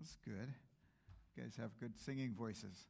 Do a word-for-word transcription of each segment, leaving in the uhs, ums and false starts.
was good. You guys have good singing voices.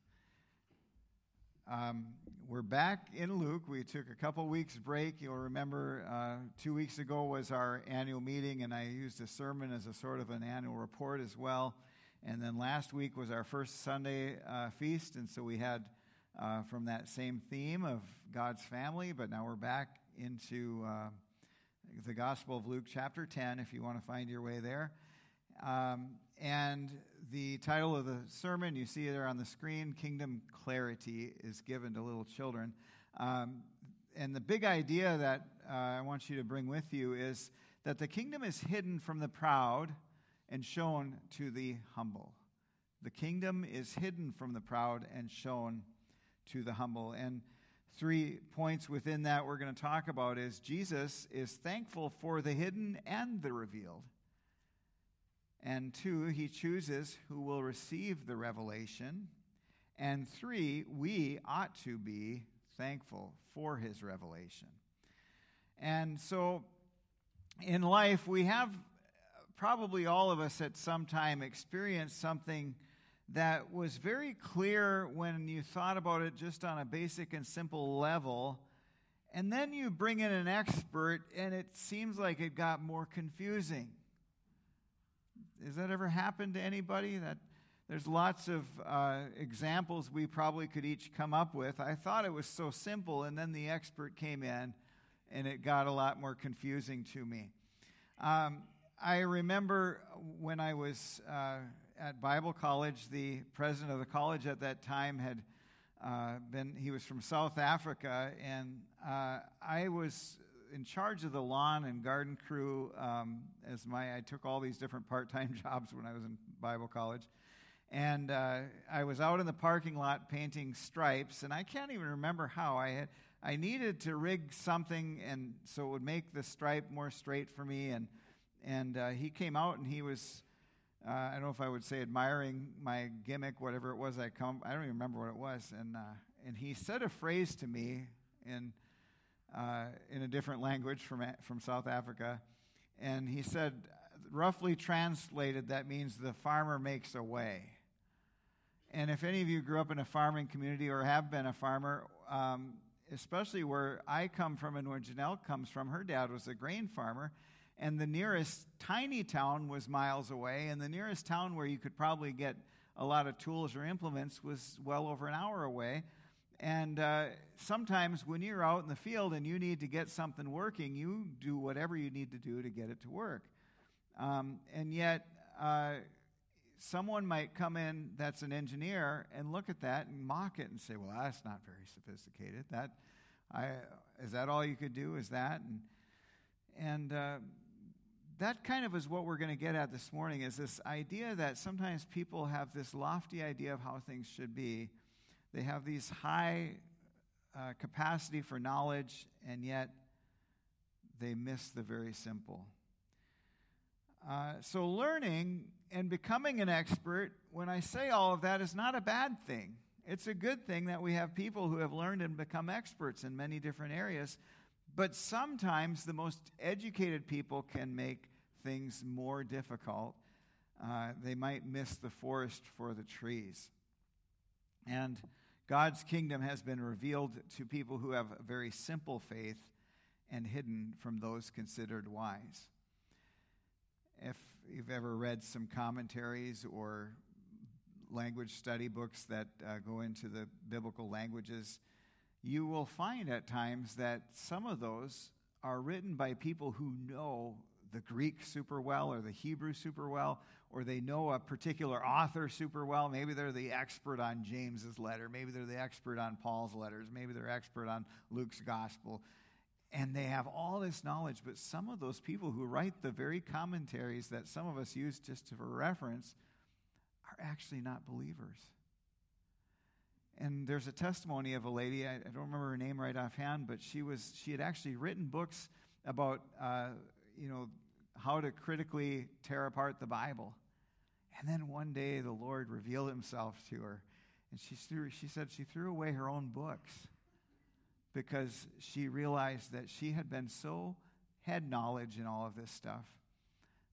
Um, we're back in Luke. We took a couple weeks break. You'll remember uh, two weeks ago was our annual meeting, and I used a sermon as a sort of an annual report as well. And then last week was our first Sunday uh, feast, and so we had uh, from that same theme of God's family, but now we're back into uh, the Gospel of Luke chapter ten, if you want to find your way there. Um, and the title of the sermon, you see there on the screen, Kingdom Clarity, is given to little children. Um, and the big idea that uh, I want you to bring with you is that the kingdom is hidden from the proud and shown to the humble. The kingdom is hidden from the proud and shown to the humble. And three points within that we're going to talk about is Jesus is thankful for the hidden and the revealed. And two, he chooses who will receive the revelation. And three, we ought to be thankful for his revelation. And so in life, we have probably all of us at some time experienced something that was very clear when you thought about it just on a basic and simple level. And then you bring in an expert, and it seems like it got more confusing. Has that ever happened to anybody? That there's lots of uh, examples we probably could each come up with. I thought it was so simple, and then the expert came in, and it got a lot more confusing to me. Um, I remember when I was uh, at Bible college, the president of the college at that time had uh, been, he was from South Africa, and uh, I was in charge of the lawn and garden crew. Um, as my, I took all these different part-time jobs when I was in Bible college. And uh, I was out in the parking lot painting stripes, and I can't even remember how. I had I needed to rig something, and so it would make the stripe more straight for me. And and uh, he came out, and he was, uh, I don't know if I would say admiring my gimmick, whatever it was. I come, I don't even remember what it was. And uh, and he said a phrase to me in uh, in a different language from from South Africa, and he said, roughly translated, that means the farmer makes a way. And if any of you grew up in a farming community or have been a farmer, um, especially where I come from and where Janelle comes from, her dad was a grain farmer, and the nearest tiny town was miles away, and the nearest town where you could probably get a lot of tools or implements was well over an hour away. And uh, sometimes when you're out in the field and you need to get something working, you do whatever you need to do to get it to work. Um, and yet, uh, someone might come in that's an engineer and look at that and mock it and say, well, that's not very sophisticated. That, I, is that all you could do, is that? And, and uh, that kind of is what we're going to get at this morning, is this idea that sometimes people have this lofty idea of how things should be. They have these high uh, capacity for knowledge, and yet they miss the very simple. Uh, so learning and becoming an expert, when I say all of that, is not a bad thing. It's a good thing that we have people who have learned and become experts in many different areas. But sometimes the most educated people can make things more difficult. Uh, they might miss the forest for the trees. And God's kingdom has been revealed to people who have a very simple faith and hidden from those considered wise. If you've ever read some commentaries or language study books that uh, go into the biblical languages, you will find at times that some of those are written by people who know the Greek super well or the Hebrew super well, or they know a particular author super well. Maybe they're the expert on James's letter. Maybe they're the expert on Paul's letters. Maybe they're expert on Luke's gospel. And they have all this knowledge, but some of those people who write the very commentaries that some of us use just for reference are actually not believers. And there's a testimony of a lady, I, I don't remember her name right offhand, but she was she had actually written books about, uh, you know, how to critically tear apart the Bible. And then one day the Lord revealed himself to her, and she threw, she said she threw away her own books because she realized that she had been so head knowledge in all of this stuff,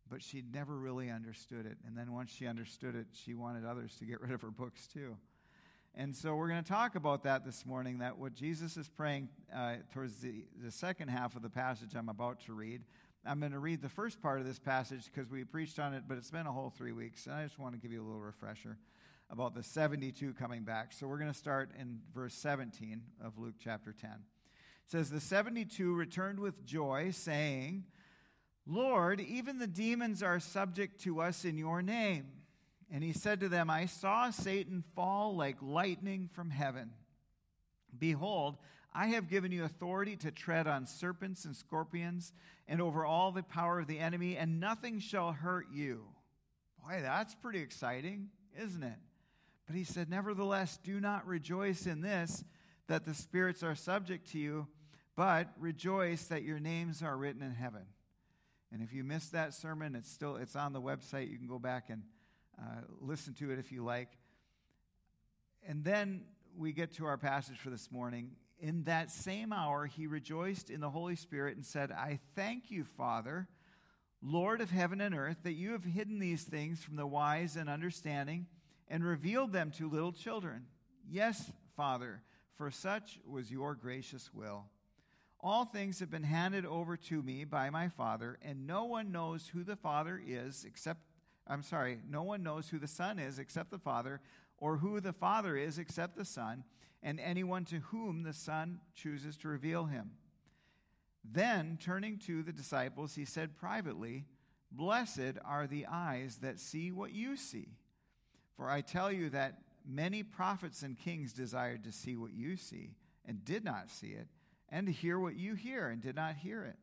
but she never really understood it. And then once she understood it, she wanted others to get rid of her books too. And so we're going to talk about that this morning, that what Jesus is praying uh, towards the, the second half of the passage I'm about to read. I'm going to read the first part of this passage because we preached on it, but it's been a whole three weeks, and I just want to give you a little refresher about the seventy-two coming back. So we're going to start in verse seventeen of Luke chapter ten. It says, "The seventy-two returned with joy, saying, 'Lord, even the demons are subject to us in your name.' And he said to them, 'I saw Satan fall like lightning from heaven. Behold, I have given you authority to tread on serpents and scorpions and over all the power of the enemy, and nothing shall hurt you.'" Boy, that's pretty exciting, isn't it? But he said, "Nevertheless, do not rejoice in this, that the spirits are subject to you, but rejoice that your names are written in heaven." And if you missed that sermon, it's still it's on the website. You can go back and uh, listen to it if you like. And then we get to our passage for this morning. "In that same hour, he rejoiced in the Holy Spirit and said, 'I thank you, Father, Lord of heaven and earth, that you have hidden these things from the wise and understanding and revealed them to little children. Yes, Father, for such was your gracious will. All things have been handed over to me by my Father, and no one knows who the Father is except, I'm sorry, no one knows who the Son is except the Father, or who the Father is except the Son, and anyone to whom the Son chooses to reveal him.' Then, turning to the disciples, he said privately, 'Blessed are the eyes that see what you see. For I tell you that many prophets and kings desired to see what you see and did not see it, and to hear what you hear and did not hear it.'"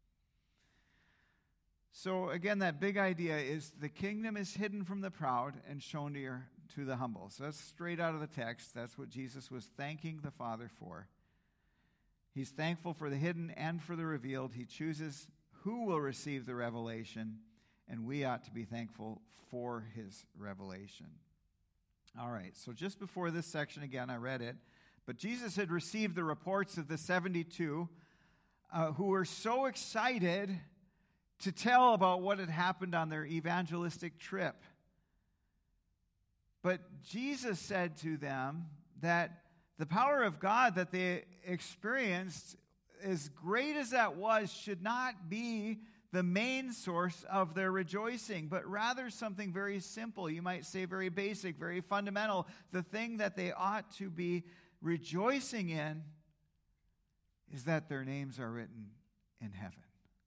So again, that big idea is the kingdom is hidden from the proud and shown to, your, to the humble. So that's straight out of the text. That's what Jesus was thanking the Father for. He's thankful for the hidden and for the revealed. He chooses who will receive the revelation, and we ought to be thankful for his revelation. All right, so just before this section, again, I read it, but Jesus had received the reports of the seventy-two uh, who were so excited to tell about what had happened on their evangelistic trip. But Jesus said to them that the power of God that they experienced, as great as that was, should not be the main source of their rejoicing, but rather something very simple. You might say very basic, very fundamental. The thing that they ought to be rejoicing in is that their names are written in heaven.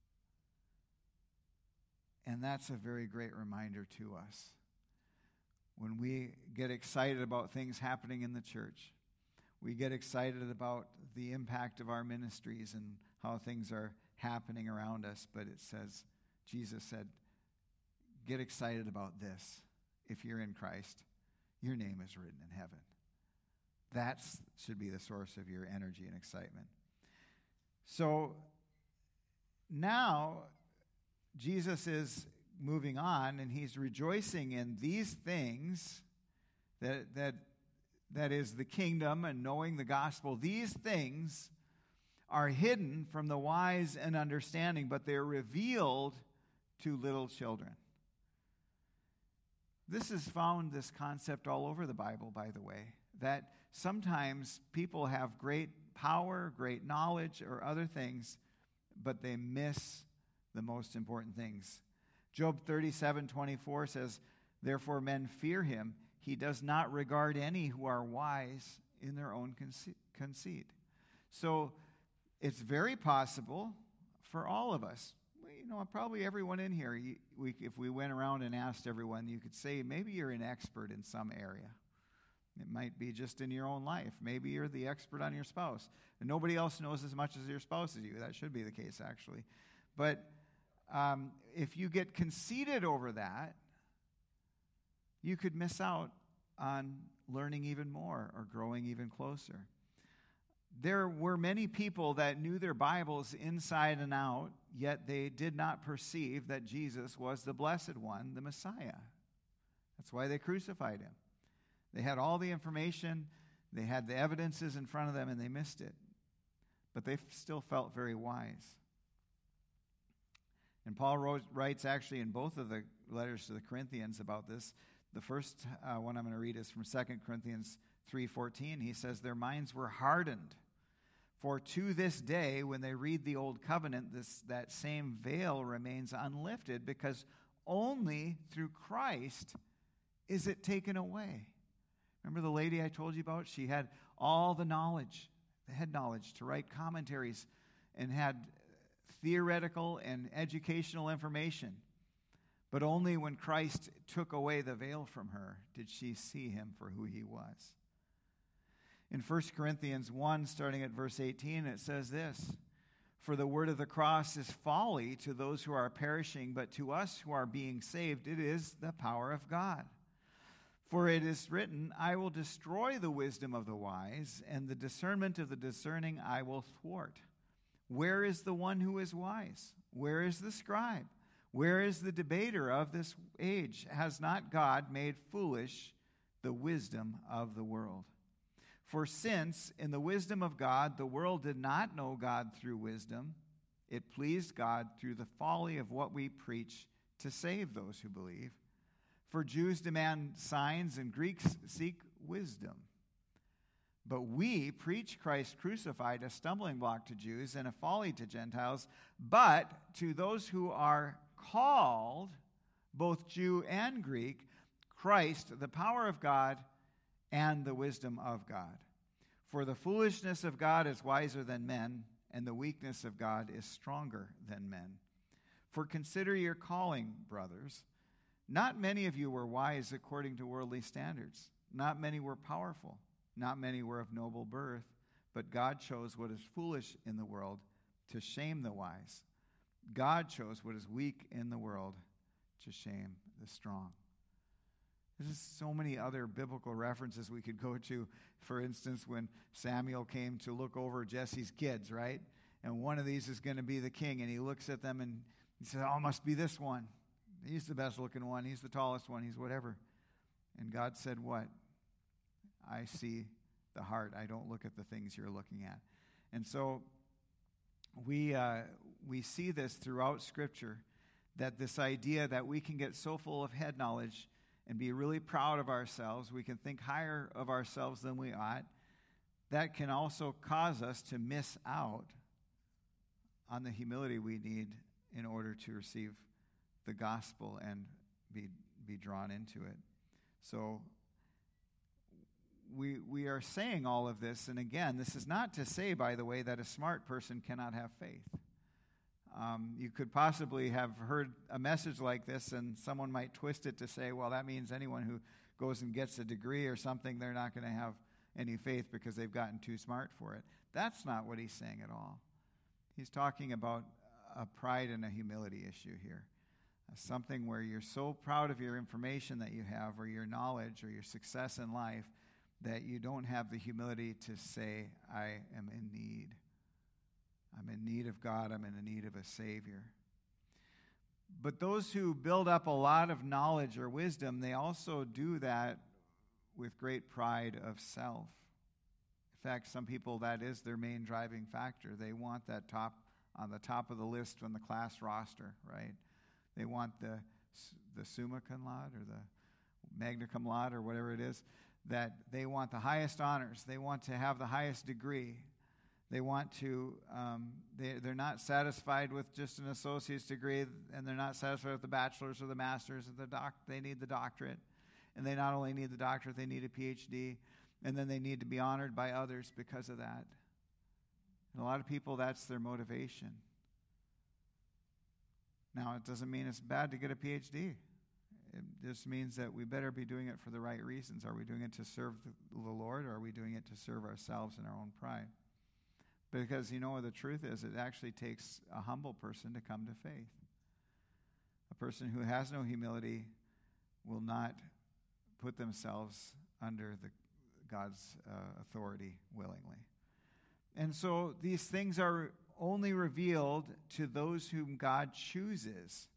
And that's a very great reminder to us. When we get excited about things happening in the church, we get excited about the impact of our ministries and how things are happening around us, but it says, Jesus said, get excited about this. If you're in Christ, your name is written in heaven. That should be the source of your energy and excitement. So now Jesus is moving on, and he's rejoicing in these things, that that that is the kingdom and knowing the gospel. These things are hidden from the wise and understanding, but they're revealed to little children. This is found, this concept, all over the Bible, by the way, that sometimes people have great power, great knowledge, or other things, but they miss the most important things. Job thirty-seven twenty-four says, "Therefore men fear him. He does not regard any who are wise in their own conceit." So it's very possible for all of us. You know, probably everyone in here, you, we, if we went around and asked everyone, you could say maybe you're an expert in some area. It might be just in your own life. Maybe you're the expert on your spouse. And nobody else knows as much as your spouse as you. That should be the case, actually. But um, if you get conceited over that, you could miss out on learning even more or growing even closer. There were many people that knew their Bibles inside and out, yet they did not perceive that Jesus was the Blessed One, the Messiah. That's why they crucified him. They had all the information, they had the evidences in front of them, and they missed it. But they still felt very wise. And Paul wrote, writes actually in both of the letters to the Corinthians about this. The first uh, one I'm going to read is from Second Corinthians three fourteen. He says, their minds were hardened. For to this day, when they read the Old Covenant, this that same veil remains unlifted, because only through Christ is it taken away. Remember the lady I told you about? She had all the knowledge, the head knowledge, to write commentaries, and had theoretical and educational information. But only when Christ took away the veil from her did she see him for who he was. In First Corinthians one, starting at verse eighteen, it says this, for the word of the cross is folly to those who are perishing, but to us who are being saved, it is the power of God. For it is written, I will destroy the wisdom of the wise, and the discernment of the discerning I will thwart. Where is the one who is wise? Where is the scribe? Where is the debater of this age? Has not God made foolish the wisdom of the world? For since in the wisdom of God the world did not know God through wisdom, it pleased God through the folly of what we preach to save those who believe. For Jews demand signs and Greeks seek wisdom. But we preach Christ crucified, a stumbling block to Jews and a folly to Gentiles. But to those who are called, both Jew and Greek, Christ, the power of God and the wisdom of God. For the foolishness of God is wiser than men, and the weakness of God is stronger than men. For consider your calling, brothers. Not many of you were wise according to worldly standards. Not many were powerful. Not many were of noble birth. But God chose what is foolish in the world to shame the wise. God chose what is weak in the world to shame the strong. There's just so many other biblical references we could go to. For instance, when Samuel came to look over Jesse's kids, right? And one of these is going to be the king. And he looks at them and he says, oh, it must be this one. He's the best looking one. He's the tallest one. He's whatever. And God said what? I see the heart. I don't look at the things you're looking at. And so we uh, we see this throughout Scripture, that this idea that we can get so full of head knowledge and be really proud of ourselves, we can think higher of ourselves than we ought, that can also cause us to miss out on the humility we need in order to receive the gospel and be be drawn into it. So we we are saying all of this, and again, this is not to say, by the way, that a smart person cannot have faith. Um, you could possibly have heard a message like this, and someone might twist it to say, well, that means anyone who goes and gets a degree or something, they're not going to have any faith because they've gotten too smart for it. That's not what he's saying at all. He's talking about a pride and a humility issue here. Something where you're so proud of your information that you have, or your knowledge, or your success in life, that you don't have the humility to say, I am in need. I'm in need of God. I'm in need of a Savior. But those who build up a lot of knowledge or wisdom, they also do that with great pride of self. In fact, some people, that is their main driving factor. They want that top on the top of the list on the class roster, right? They want the the summa cum laude or the magna cum laude or whatever it is, that they want the highest honors. They want to have the highest degree. They want to, um, they, they're not satisfied with just an associate's degree, and they're not satisfied with the bachelor's or the master's. Or the doc, they need the doctorate. And they not only need the doctorate, they need a P H D. And then they need to be honored by others because of that. And a lot of people, that's their motivation. Now, it doesn't mean it's bad to get a P H D. It just means that we better be doing it for the right reasons. Are we doing it to serve the, the Lord, or are we doing it to serve ourselves and our own pride? Because, you know, the truth is, it actually takes a humble person to come to faith. A person who has no humility will not put themselves under the God's uh, authority willingly. And so these things are only revealed to those whom God chooses.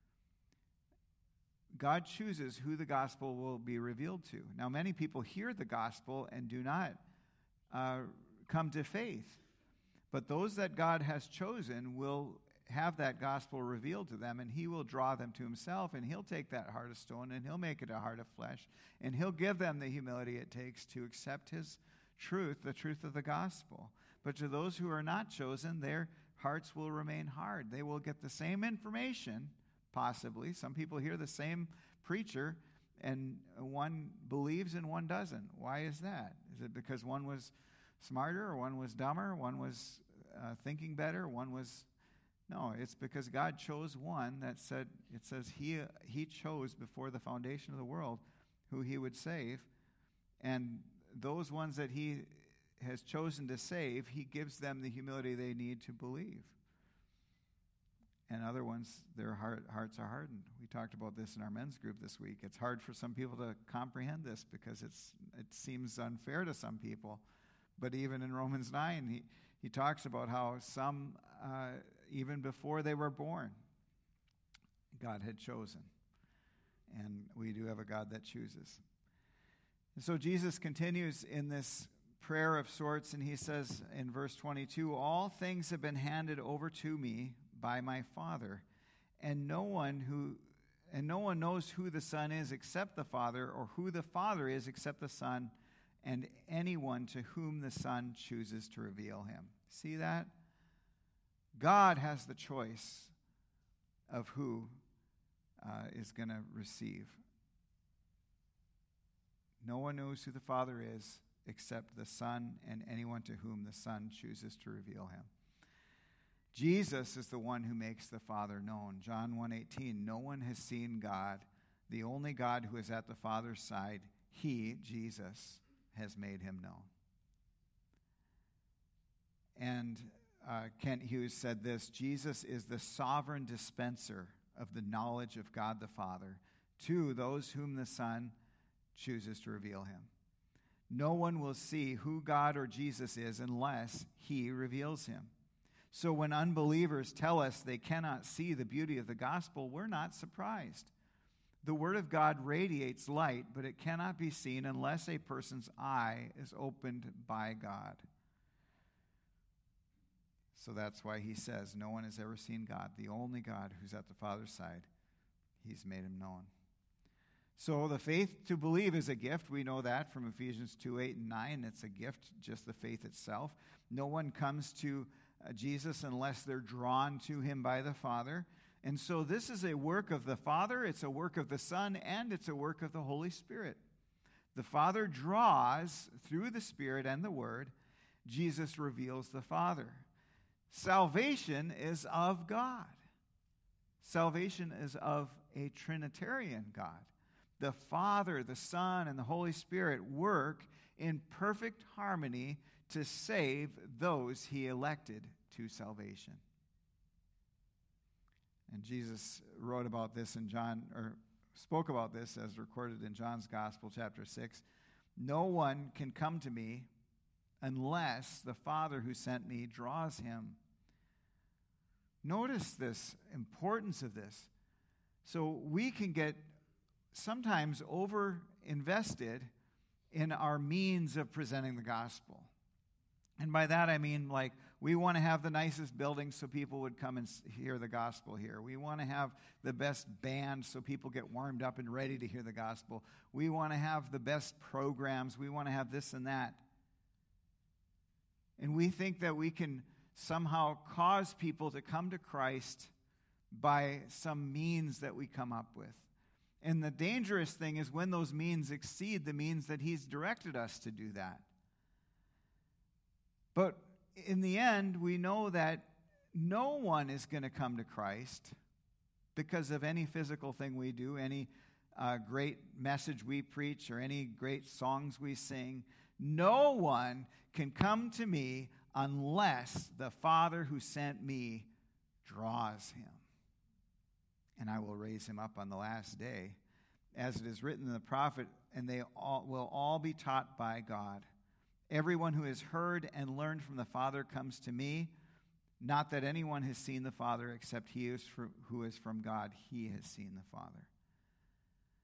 God chooses who the gospel will be revealed to. Now, many people hear the gospel and do not uh, come to faith. But those that God has chosen will have that gospel revealed to them, and he will draw them to himself, and he'll take that heart of stone and he'll make it a heart of flesh, and he'll give them the humility it takes to accept his truth, the truth of the gospel. But to those who are not chosen, their hearts will remain hard. They will get the same information, possibly. Some people hear the same preacher, and one believes and one doesn't. Why is that? Is it because one was smarter, or one was dumber, one was uh, thinking better, one was... No, it's because God chose one that said, it says he, he chose before the foundation of the world who he would save, and those ones that he has chosen to save, he gives them the humility they need to believe. And other ones, their heart, hearts are hardened. We talked about this in our men's group this week. It's hard for some people to comprehend this because it's it seems unfair to some people. But even in Romans nine, he, he talks about how some, uh, even before they were born, God had chosen. And we do have a God that chooses. And so Jesus continues in this prayer of sorts, and he says in verse twenty-two, "All things have been handed over to me by my Father, and no one who and no one knows who the Son is except the Father, or who the Father is except the Son, and anyone to whom the Son chooses to reveal him." See that? God has the choice of who uh, is going to receive. No one knows who the Father is except the Son and anyone to whom the Son chooses to reveal him. Jesus is the one who makes the Father known. John one eighteen, "No one has seen God. The only God who is at the Father's side, he, Jesus, has made him known." And uh, Kent Hughes said this, "Jesus is the sovereign dispenser of the knowledge of God the Father to those whom the Son chooses to reveal him. No one will see who God or Jesus is unless he reveals him. So when unbelievers tell us they cannot see the beauty of the gospel, we're not surprised. The Word of God radiates light, but it cannot be seen unless a person's eye is opened by God." So that's why he says, no one has ever seen God, the only God who's at the Father's side. He's made him known. So the faith to believe is a gift. We know that from Ephesians two, eight, and nine. It's a gift, just the faith itself. No one comes to uh, Jesus unless they're drawn to him by the Father. And so this is a work of the Father, it's a work of the Son, and it's a work of the Holy Spirit. The Father draws through the Spirit and the Word. Jesus reveals the Father. Salvation is of God. Salvation is of a Trinitarian God. The Father, the Son, and the Holy Spirit work in perfect harmony to save those he elected to salvation. And Jesus wrote about this in John, or spoke about this as recorded in John's Gospel, chapter six. "No one can come to me unless the Father who sent me draws him." Notice this importance of this. So we can get sometimes over-invested in our means of presenting the gospel. And by that I mean, like, we want to have the nicest buildings so people would come and hear the gospel here. We want to have the best band so people get warmed up and ready to hear the gospel. We want to have the best programs. We want to have this and that. And we think that we can somehow cause people to come to Christ by some means that we come up with. And the dangerous thing is when those means exceed the means that he's directed us to do that. But in the end, we know that no one is going to come to Christ because of any physical thing we do, any uh, great message we preach, or any great songs we sing. No one can come to me unless the Father who sent me draws him. And I will raise him up on the last day. As it is written in the prophet, and they all, will all be taught by God. Everyone who has heard and learned from the Father comes to me. Not that anyone has seen the Father except he is from, who is from God. He has seen the Father.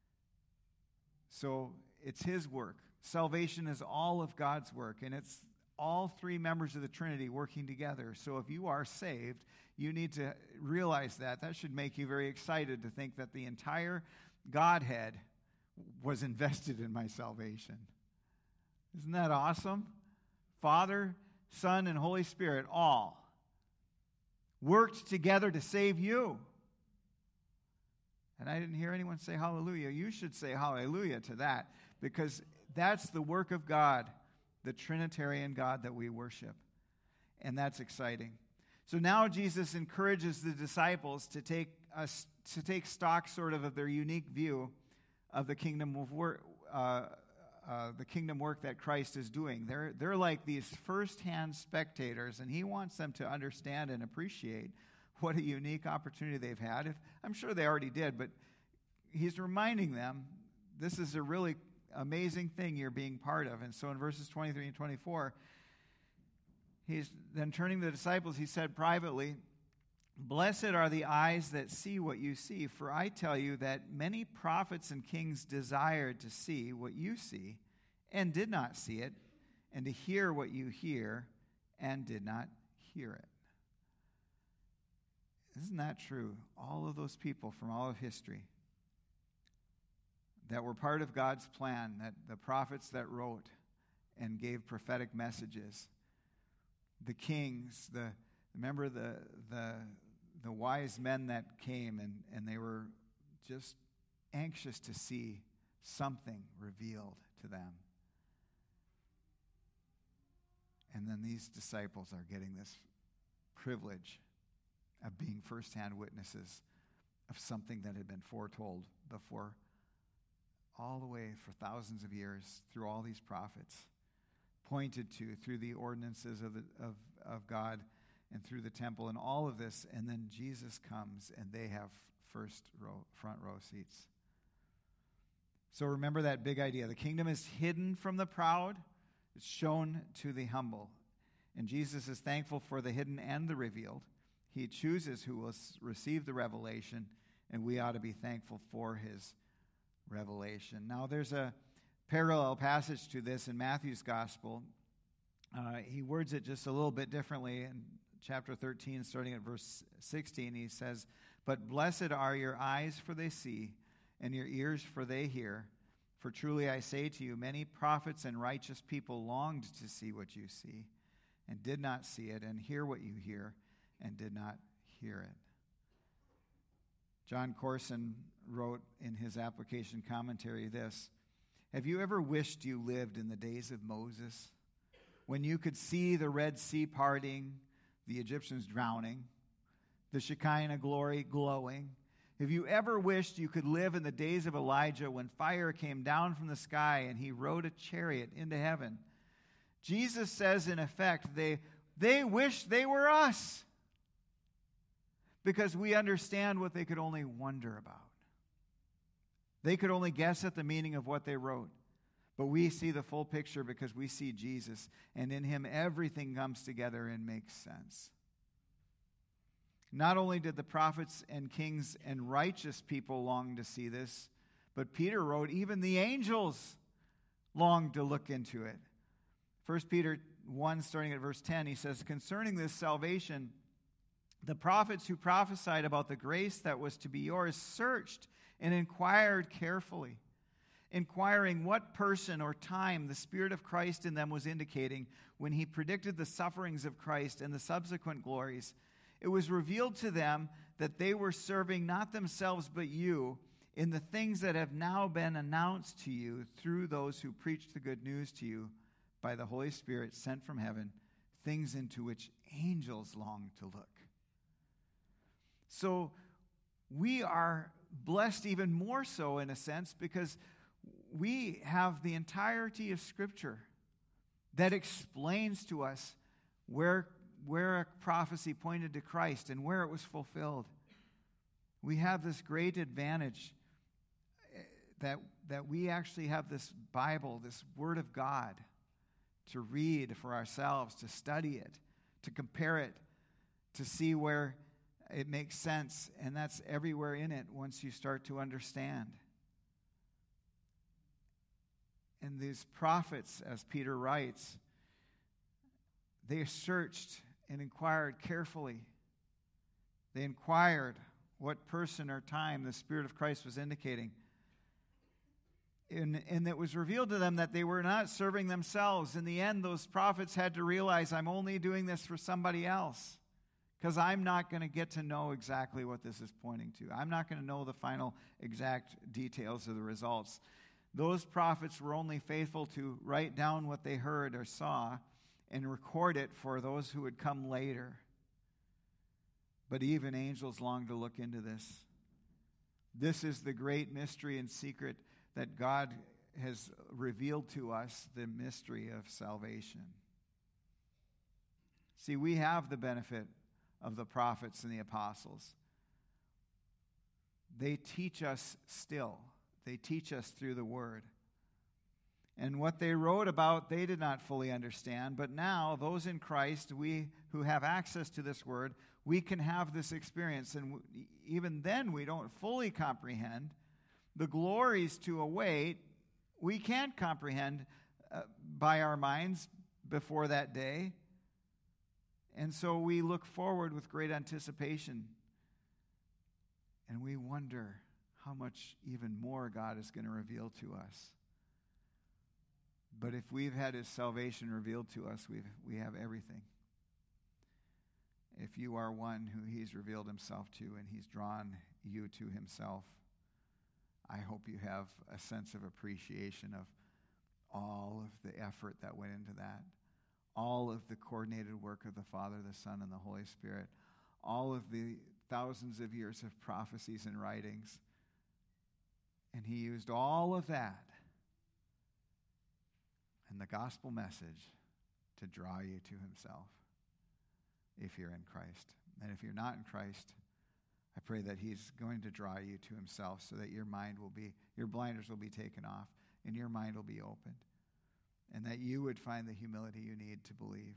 So it's his work. Salvation is all of God's work, and it's all three members of the Trinity working together. So if you are saved, you need to realize that. That should make you very excited to think that the entire Godhead was invested in my salvation. Isn't that awesome? Father, Son, and Holy Spirit all worked together to save you. And I didn't hear anyone say hallelujah. You should say hallelujah to that, because that's the work of God, the Trinitarian God that we worship. And that's exciting. So now Jesus encourages the disciples to take us to take stock sort of of their unique view of the kingdom of work, uh, uh, the kingdom work that Christ is doing. They're they're like these first-hand spectators, and he wants them to understand and appreciate what a unique opportunity they've had. If, I'm sure they already did, but he's reminding them this is a really amazing thing you're being part of. And so in verses twenty-three and twenty-four, he's then turning to the disciples, he said privately, "Blessed are the eyes that see what you see, for I tell you that many prophets and kings desired to see what you see and did not see it, and to hear what you hear and did not hear it." Isn't that true? All of those people from all of history that were part of God's plan, that the prophets that wrote and gave prophetic messages, the kings, the remember the the the wise men that came and, and they were just anxious to see something revealed to them. And then these disciples are getting this privilege of being firsthand witnesses of something that had been foretold before, all the way for thousands of years through all these prophets, pointed to through the ordinances of, the, of, of God and through the temple and all of this, and then Jesus comes and they have first row, front row seats. So remember that big idea. The kingdom is hidden from the proud. It's shown to the humble. And Jesus is thankful for the hidden and the revealed. He chooses who will receive the revelation, and we ought to be thankful for his revelation. Now, there's a parallel passage to this in Matthew's gospel. Uh, he words it just a little bit differently in chapter thirteen, starting at verse sixteen. He says, "But blessed are your eyes, for they see, and your ears, for they hear. For truly I say to you, many prophets and righteous people longed to see what you see, and did not see it, and hear what you hear, and did not hear it." John Corson wrote in his application commentary this: "Have you ever wished you lived in the days of Moses, when you could see the Red Sea parting, the Egyptians drowning, the Shekinah glory glowing? Have you ever wished you could live in the days of Elijah, when fire came down from the sky and he rode a chariot into heaven?" Jesus says, in effect, they, they wish they were us, because we understand what they could only wonder about. They could only guess at the meaning of what they wrote. But we see the full picture because we see Jesus, and in him everything comes together and makes sense. Not only did the prophets and kings and righteous people long to see this, but Peter wrote, even the angels longed to look into it. First Peter one, starting at verse ten, he says, "Concerning this salvation, the prophets who prophesied about the grace that was to be yours searched and inquired carefully, inquiring what person or time the Spirit of Christ in them was indicating when he predicted the sufferings of Christ and the subsequent glories. It was revealed to them that they were serving not themselves but you in the things that have now been announced to you through those who preached the good news to you by the Holy Spirit sent from heaven, things into which angels long to look." So we are blessed even more so, in a sense, because we have the entirety of Scripture that explains to us where, where a prophecy pointed to Christ and where it was fulfilled. We have this great advantage that, that we actually have this Bible, this Word of God, to read for ourselves, to study it, to compare it, to see where it makes sense, and that's everywhere in it once you start to understand. And these prophets, as Peter writes, they searched and inquired carefully. They inquired what person or time the Spirit of Christ was indicating. And, and it was revealed to them that they were not serving themselves. In the end, those prophets had to realize, I'm only doing this for somebody else, because I'm not going to get to know exactly what this is pointing to. I'm not going to know the final exact details of the results. Those prophets were only faithful to write down what they heard or saw and record it for those who would come later. But even angels long to look into this. This is the great mystery and secret that God has revealed to us, the mystery of salvation. See, we have the benefit of the prophets and the apostles. They teach us still. They teach us through the Word. And what they wrote about, they did not fully understand. But now, those in Christ, we who have access to this Word, we can have this experience. And even then, we don't fully comprehend the glories to await. We can't comprehend uh, by our minds before that day. And so we look forward with great anticipation. And we wonder how much even more God is going to reveal to us. But if we've had His salvation revealed to us, we've, we have everything. If you are one who He's revealed Himself to and He's drawn you to Himself, I hope you have a sense of appreciation of all of the effort that went into that, all of the coordinated work of the Father, the Son, and the Holy Spirit, all of the thousands of years of prophecies and writings. And He used all of that and the gospel message to draw you to Himself if you're in Christ. And if you're not in Christ, I pray that He's going to draw you to Himself so that your mind will be, your blinders will be taken off and your mind will be opened, and that you would find the humility you need to believe.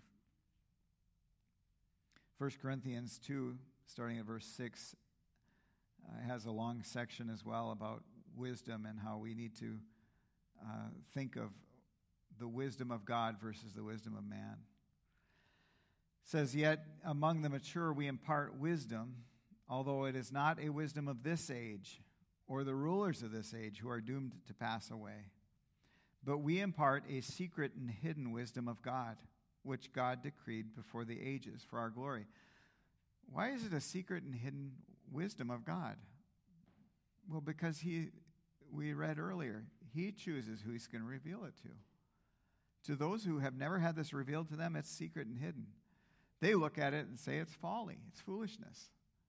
First Corinthians two, starting at verse six, uh, has a long section as well about wisdom and how we need to uh, think of the wisdom of God versus the wisdom of man. It says, yet among the mature we impart wisdom, although it is not a wisdom of this age or the rulers of this age who are doomed to pass away. But we impart a secret and hidden wisdom of God, which God decreed before the ages for our glory. Why is it a secret and hidden wisdom of God? Well, because he, we read earlier, He chooses who He's going to reveal it to. To those who have never had this revealed to them, it's secret and hidden. They look at it and say it's folly, it's foolishness.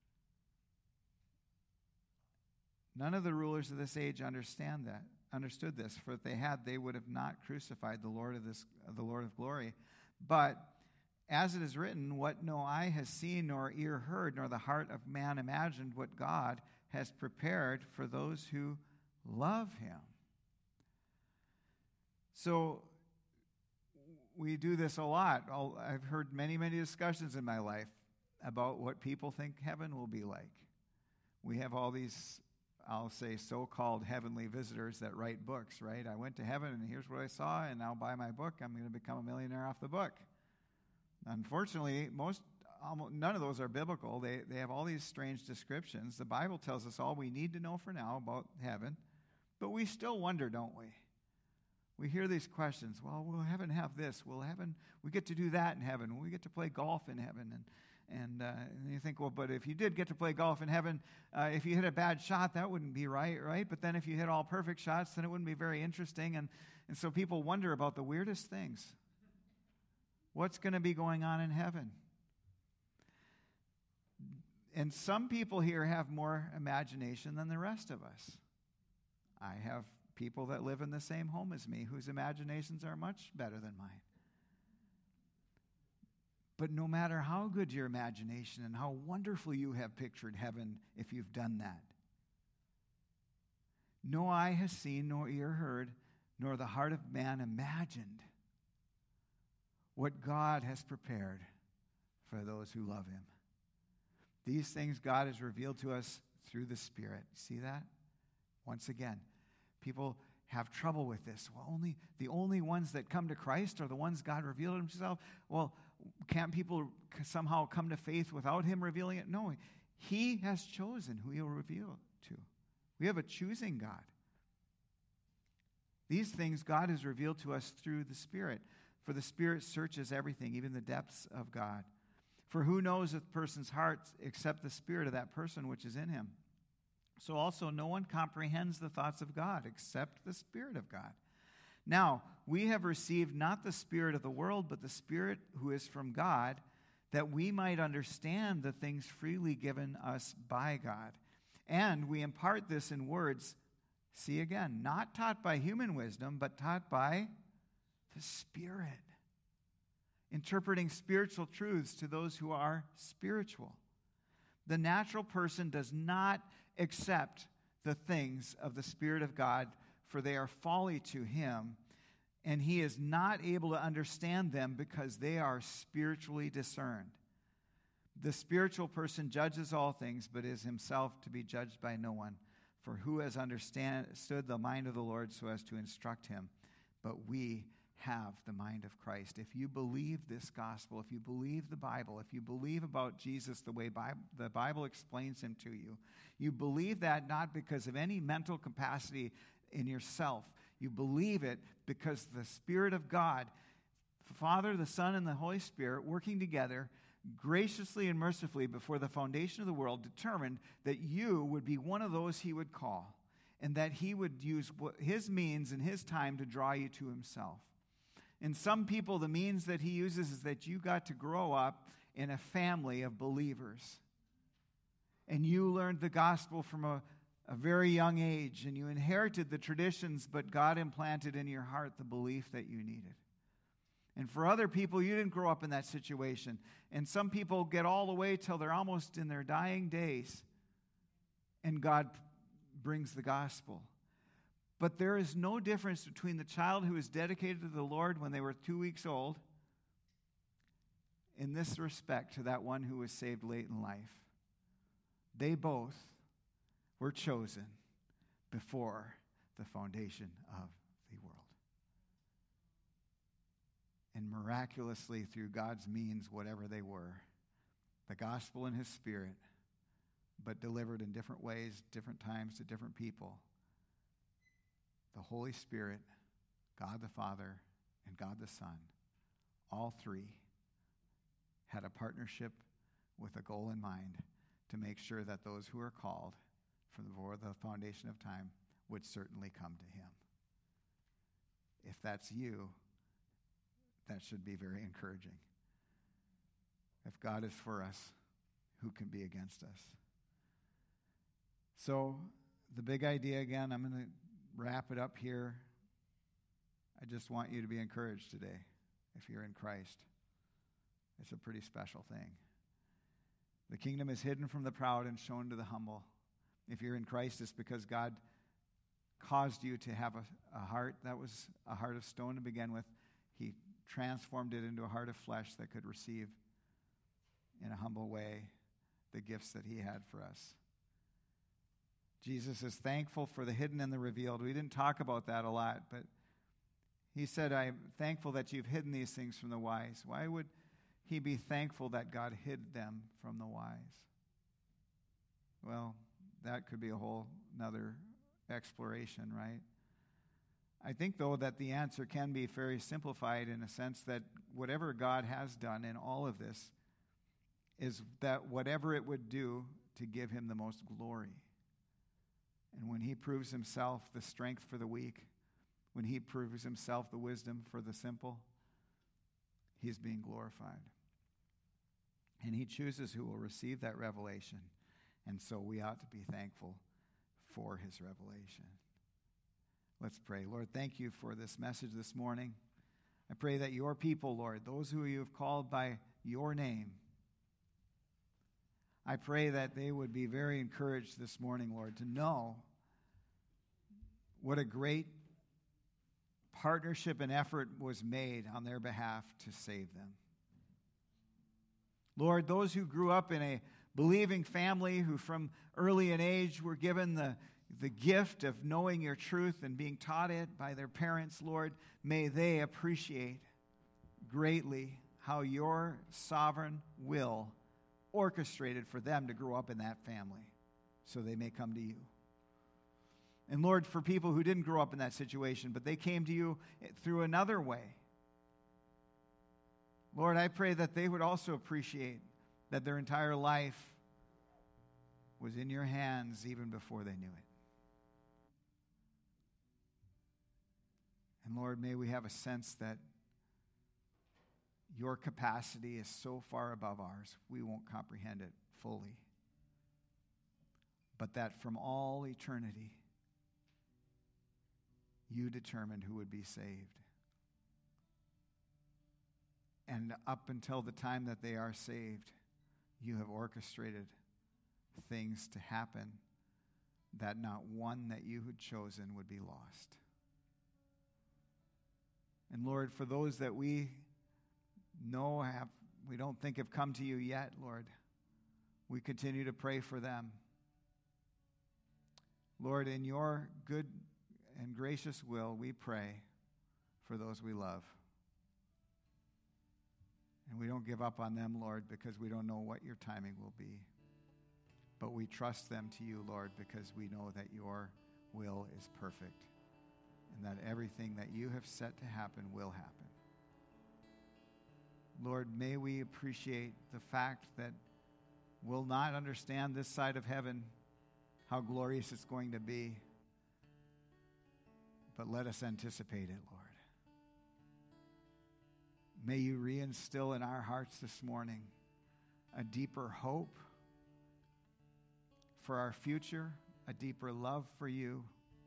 None of the rulers of this age understand that, understood this, for if they had, they would have not crucified the Lord of this, the Lord of glory. But as it is written, what no eye has seen, nor ear heard, nor the heart of man imagined, what God has prepared for those who love Him. So we do this a lot. I've heard many, many discussions in my life about what people think heaven will be like. We have all these, I'll say, so-called heavenly visitors that write books, right? I went to heaven and here's what I saw, and I'll buy my book. I'm going to become a millionaire off the book. Unfortunately, most, almost, none of those are biblical. They, they have all these strange descriptions. The Bible tells us all we need to know for now about heaven, but we still wonder, don't we? We hear these questions. Well, will heaven have this? Will heaven, we get to do that in heaven? Will we get to play golf in heaven? And And, uh, and you think, well, but if you did get to play golf in heaven, uh, if you hit a bad shot, that wouldn't be right, right? But then if you hit all perfect shots, then it wouldn't be very interesting. And, and so people wonder about the weirdest things. What's going to be going on in heaven? And some people here have more imagination than the rest of us. I have people that live in the same home as me whose imaginations are much better than mine. But no matter how good your imagination and how wonderful you have pictured heaven, if you've done that, no eye has seen, nor ear heard, nor the heart of man imagined what God has prepared for those who love Him. These things God has revealed to us through the Spirit. See that? Once again, people have trouble with this. Well, only the only ones that come to Christ are the ones God revealed Himself. Well, can't people somehow come to faith without him revealing it? No, he has chosen who he'll reveal it to. We have a choosing God. These things God has revealed to us through the Spirit. For the Spirit searches everything, even the depths of God. For who knows a person's heart except the spirit of that person which is in him? So also no one comprehends the thoughts of God except the Spirit of God. Now, we have received not the spirit of the world, but the Spirit who is from God, that we might understand the things freely given us by God. And we impart this in words, see again, not taught by human wisdom, but taught by the Spirit, interpreting spiritual truths to those who are spiritual. The natural person does not accept the things of the Spirit of God, for they are folly to him, and he is not able to understand them because they are spiritually discerned. The spiritual person judges all things, but is himself to be judged by no one. For who has understood the mind of the Lord so as to instruct him? But we have the mind of Christ. If you believe this gospel, if you believe the Bible, if you believe about Jesus the way Bi- the Bible explains him to you, you believe that not because of any mental capacity in yourself. You believe it because the Spirit of God, the Father, the Son, and the Holy Spirit, working together graciously and mercifully before the foundation of the world, determined that you would be one of those he would call, and that he would use his means and his time to draw you to himself. And some people, the means that he uses is that you got to grow up in a family of believers. And you learned the gospel from a, a very young age, and you inherited the traditions, but God implanted in your heart the belief that you needed. And for other people, you didn't grow up in that situation. And some people get all the way till they're almost in their dying days, and God brings the gospel. But there is no difference between the child who is dedicated to the Lord when they were two weeks old in this respect to that one who was saved late in life. They both were chosen before the foundation of the world. And miraculously, through God's means, whatever they were, the gospel and his Spirit, but delivered in different ways, different times to different people, the Holy Spirit, God the Father, and God the Son, all three had a partnership with a goal in mind to make sure that those who are called from before the foundation of time would certainly come to him. If that's you, that should be very encouraging. If God is for us, who can be against us? So, the big idea again, I'm going to wrap it up here. I just want you to be encouraged today. If you're in Christ, it's a pretty special thing. The kingdom is hidden from the proud and shown to the humble. If you're in Christ, it's because God caused you to have a, a heart that was a heart of stone to begin with. He transformed it into a heart of flesh that could receive in a humble way the gifts that he had for us. Jesus is thankful for the hidden and the revealed. We didn't talk about that a lot, but he said, I'm thankful that you've hidden these things from the wise. Why would he be thankful that God hid them from the wise? Well, that could be a whole nother exploration, right? I think, though, that the answer can be very simplified in a sense that whatever God has done in all of this is that whatever it would do to give him the most glory. And when he proves himself the strength for the weak, when he proves himself the wisdom for the simple, he's being glorified. And he chooses who will receive that revelation. And so we ought to be thankful for his revelation. Let's pray. Lord, thank you for this message this morning. I pray that your people, Lord, those who you have called by your name, I pray that they would be very encouraged this morning, Lord, to know what a great partnership and effort was made on their behalf to save them. Lord, those who grew up in a believing family, who from early in age were given the, the gift of knowing your truth and being taught it by their parents, Lord, may they appreciate greatly how your sovereign will orchestrated for them to grow up in that family so they may come to you. And Lord, for people who didn't grow up in that situation, but they came to you through another way, Lord, I pray that they would also appreciate that their entire life was in your hands even before they knew it. And Lord, may we have a sense that your capacity is so far above ours, we won't comprehend it fully. But that from all eternity, you determined who would be saved. And up until the time that they are saved, you have orchestrated things to happen that not one that you had chosen would be lost. And Lord, for those that we know have, we don't think have come to you yet, Lord, we continue to pray for them. Lord, in your good and gracious will, we pray for those we love. And we don't give up on them, Lord, because we don't know what your timing will be. But we trust them to you, Lord, because we know that your will is perfect and that everything that you have set to happen will happen. Lord, may we appreciate the fact that we'll not understand this side of heaven how glorious it's going to be, but let us anticipate it, Lord. May you reinstill in our hearts this morning a deeper hope for our future, a deeper love for you,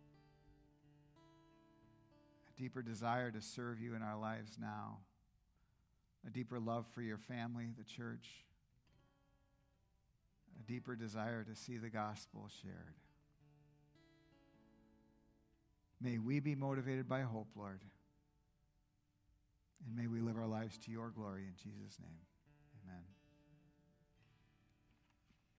a deeper desire to serve you in our lives now, a deeper love for your family, the church, a deeper desire to see the gospel shared. May we be motivated by hope, Lord. And may we live our lives to your glory in Jesus' name.